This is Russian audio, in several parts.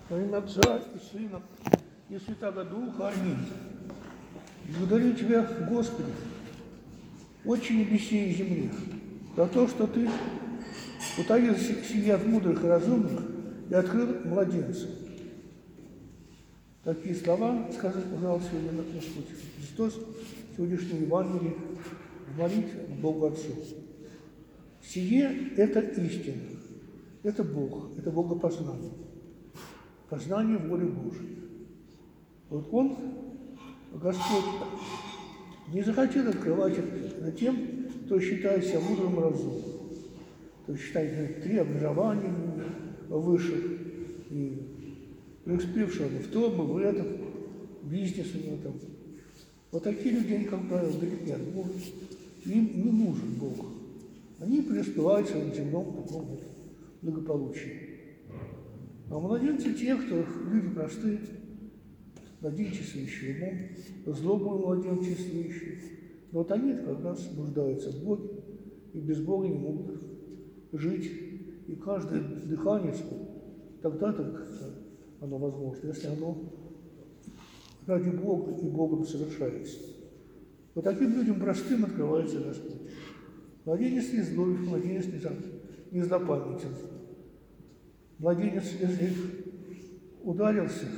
Во имя Отца и Сына и Святого Духа. Аминь. Благодарю Тебя, Господи, Отче небесей и земли, за то, что Ты утаил семьи от мудрых и разумных и открыл младенца. Такие слова сказал, пожалуйста, сегодня Господь Христос в сегодняшнем Евангелии в молитве к Богу Отцу. Сие – это истина, это Бог, это богопознание, познание воли Божией. Вот Он, Господь, не захотел открывать это тем, кто считает себя мудрым и разумным, кто считает 3 образования высших, и преуспевшего в том, и в этом, бизнес у него там. Вот такие люди, они, как правило, далеки от Бога. Им не нужен Бог. Они преуспевают в своем земном таком благополучии. А младенцы те, кто люди простые, младенчествующие умом, злобные младенчествующие. Но вот они как раз нуждаются в Боге, и без Бога не могут жить. И каждое дыхание тогда оно возможно, если оно ради Бога и Богом совершается. Вот таким людям простым открывается Господь. Младенец не злой, младенец не злопамятен. Младенец, если ударился,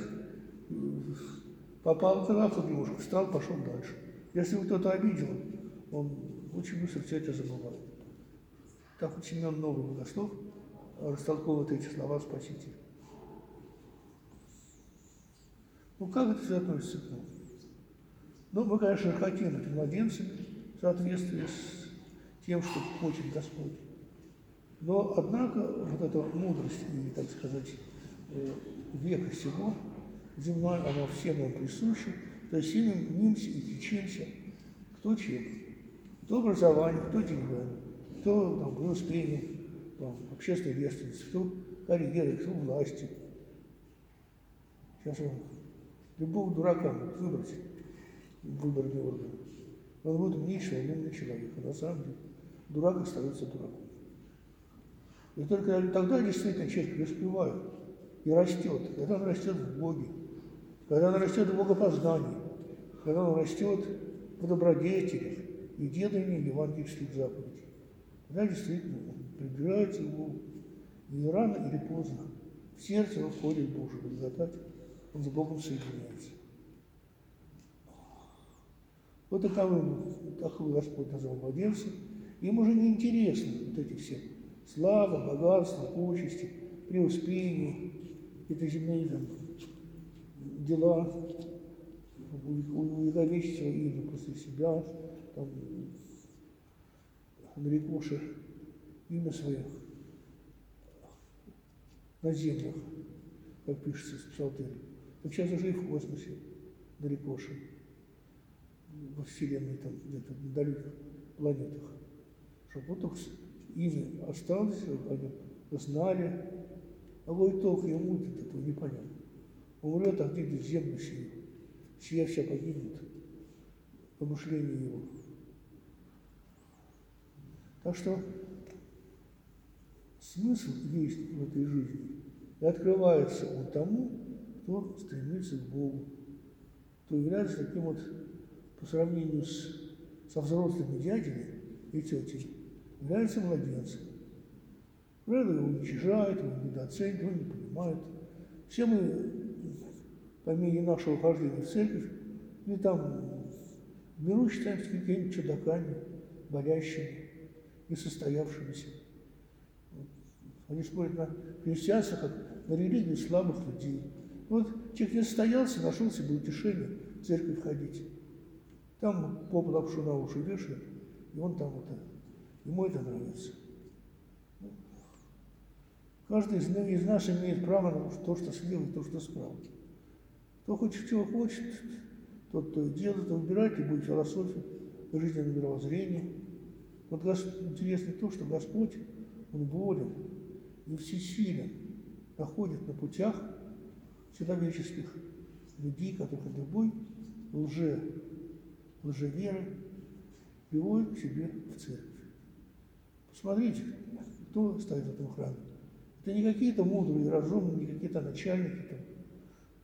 попал в травку немножко, встал, пошел дальше. Если его кто-то обидел, он очень быстро все это забывает. Так вот Семен Новый Богослов растолковывает эти слова Спасителя. Ну, как это все относится к нам? Ну, мы, конечно, хотим быть младенцами в соответствии с тем, что хочет Господь. Но, однако, вот эта мудрость и, так сказать, века сего земная, она всем нам присуща, то есть сильным нимся и кичимся, кто чем. Кто образованием, кто деньгами, кто там, преуспением, общественной деятельностью, кто карьерой, кто властью. Сейчас любого дурака выбрать в выборный орган. Он будет умнейший, умный человек. А на самом деле дурак остается дураком. И только тогда действительно человек преуспевает и растет. Когда он растет в Боге, когда он растет в богопознании, когда он растет в добродетелях и делании евангельских заповедей. Тогда действительно он приближается к Богу. И рано или поздно в сердце его входит Божия благодать, он с Богом соединяется. Вот таковы Господь назвал младенцем. Им уже не интересно вот эти все слава, богатство, почести, преуспения, это земные там, дела, увековечить свое имя после себя, там, нарекуши имя свое на землях, как пишется в Псалтире. Так сейчас уже и в космосе нарекуши, во Вселенной, там где-то в далеких планетах. Чтобы вот только имя осталось, они знали, а вот только ему этого непонятно. Умрет, а где-то землю сия вся погибнет, помышление его. Так что смысл есть в этой жизни, и открывается он тому, кто стремится к Богу, кто является таким вот, по сравнению со взрослыми дядями и тетями, является младенцем. Правда, его уничижают, его недооценивают, его не понимают. Все мы, по мере нашего хождения в церковь, или там в миру считаемся какими-нибудь чудаками, болящими, несостоявшимися. Они смотрят на христианство, как на религию слабых людей. Вот человек не состоялся, нашел себе утешение в церковь ходить. Там поп лапшу на уши вешает, и он там ему это нравится. Каждый из нас имеет право на то, что слева, и то, что справа. Кто хочет, чего хочет, тот то и делает, выбирает любую философию, жизненное мировоззрение. Вот интересно то, что Господь, Он волен и всесилен, находит на путях человеческих людей, которых любой лжеверы приводит к себе в церковь. Посмотрите, кто стоит в этом храме. Это не какие-то мудрые, разумные, не какие-то начальники, там,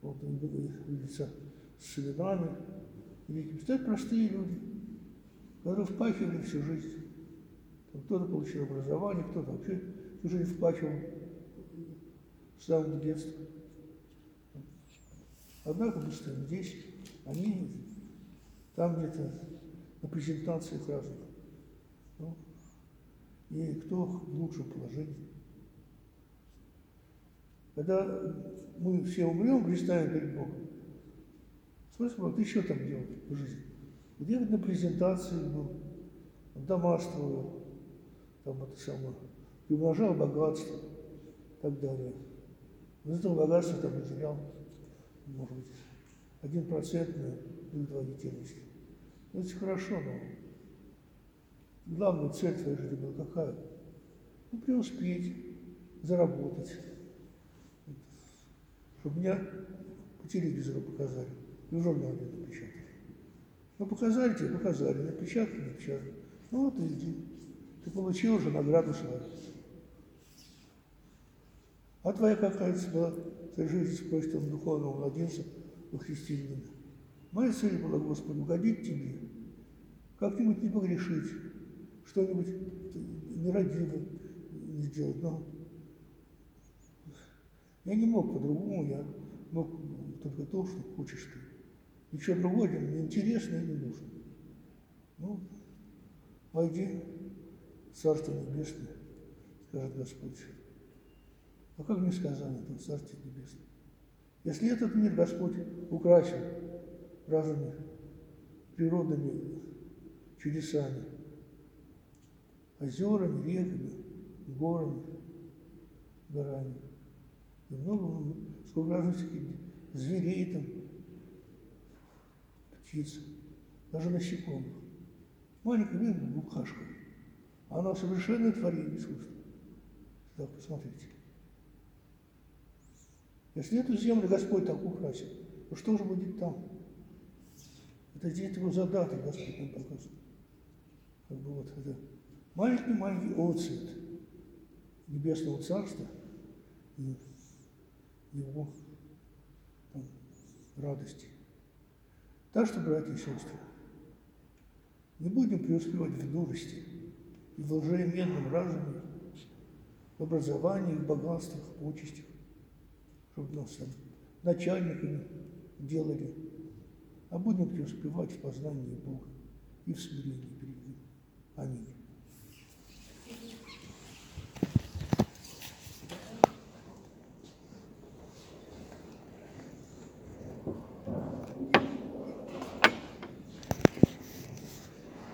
вот они видятся с семенами. Великими. Стоят простые люди, которые впахивали всю жизнь. Кто-то получил образование, кто-то вообще всю жизнь впахивал с самого детства. Однако мы стоим здесь, они там где-то на презентациях разных. Ну, и кто в лучшем положении. Когда мы все умрем, предстанем перед Богом. Спросим, ты что там делал в жизни? Где на презентации был, домашствовал, там это самое, приумножал богатство и так далее. Но этого богатства там разделял, может быть, 1% на благотворительность. Это хорошо, но главная цель твоей жизни была какая? Ну, преуспеть, заработать. Чтобы меня по телевизору показали, и в журнале напечатали. Ну, показали тебе, показали, напечатали, напечатали. Ну, вот и иди. Ты получил уже награду свою. А твоя какая-то была цель жизни, спросит он духовного младенца у христианина. Моя цель была, Господи, угодить Тебе, как-нибудь не погрешить, что-нибудь нерадивое не сделать. Но я не мог по-другому, я мог только то, что хочешь ты. Ничего другого мне интересно и не нужно. Ну, войди в Царство Небесное, скажет Господь. А как мне сказано, это Царствие Небесное? Если этот мир Господь украсил разными природными чудесами, озерами, реками, горами, горами, и много, сколько разных зверей там, птиц, даже насекомых. Маленькая видно букашка, она совершенное творение искусства. Так, посмотрите. Если эту землю Господь так украсил, то что же будет там? Это здесь его задаток Господь нам показывает. Как бы вот это маленький-маленький отцвет Небесного Царства и его там, радости. Так что, братья и сестры, не будем преуспевать в дурости и в лжеименном разуме, в образовании, в богатствах, в почестях, чтобы нас там начальниками делали, а будем преуспевать в познании Бога и в смирении перед Ним. Аминь.